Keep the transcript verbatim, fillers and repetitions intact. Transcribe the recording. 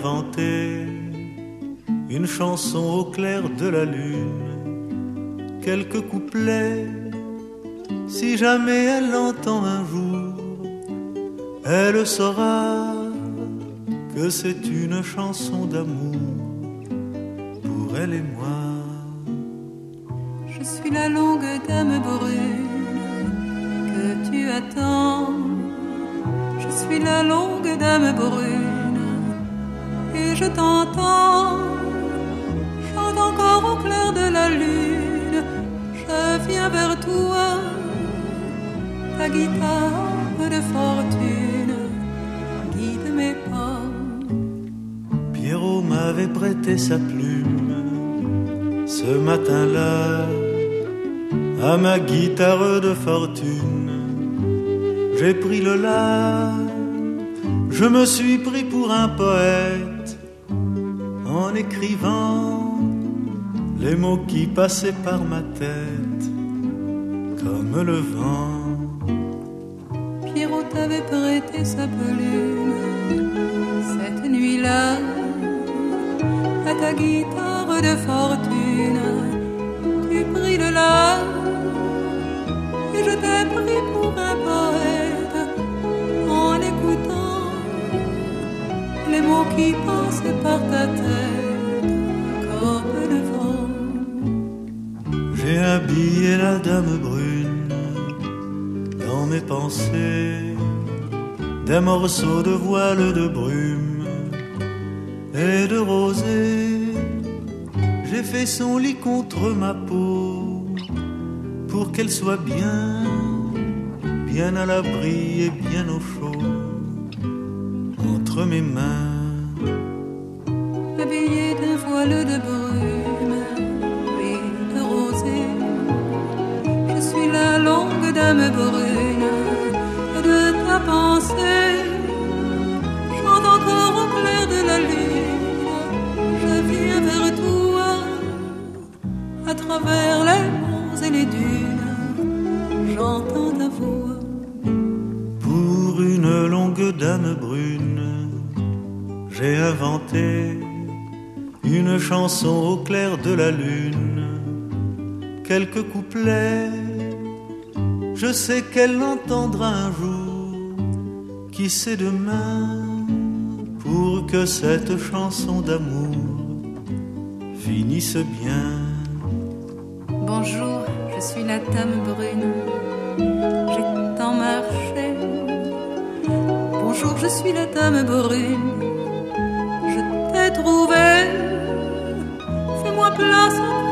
inventé une chanson au clair de la lune, quelques couplets. Si jamais elle l'entend un jour, elle saura que c'est une chanson d'amour pour elle et moi. Je suis la longue dame brune que tu attends. Je suis la longue dame brune et je t'entends. Chante encore au clair de la lune. Je viens vers toi, ta guitare de fortune guide mes pas. Pierrot m'avait prêté sa plume ce matin-là à ma guitare de fortune. J'ai pris le la, je me suis pris pour un poète en écrivant les mots qui passaient par ma tête comme le vent. Pierrot t'avait prêté sa plume cette nuit-là à ta guitare de fortune. Tu pris le la et je t'ai pris pour un poète en écoutant les mots qui passaient par ta tête comme le vent. J'ai habillé la dame brune dans mes pensées d'un morceau de voile de brume et de rosée. J'ai fait son lit contre ma peau pour qu'elle soit bien, bien à l'abri et bien au chaud entre mes mains. Habillée d'un voile de brume et de rosée, je suis la longue dame brune de ta pensée. Chante encore au clair de la lune. Je viens vers toi à travers les monts et les dunes. J'entends ta voix. Pour une longue dame brune, j'ai inventé une chanson au clair de la lune, quelques couplets. Je sais qu'elle l'entendra un jour, qui sait demain, pour que cette chanson d'amour finisse bien. Bonjour, je suis la dame brune, j'ai tant marché. Bonjour, je suis la dame brune, je t'ai trouvé. Fais-moi place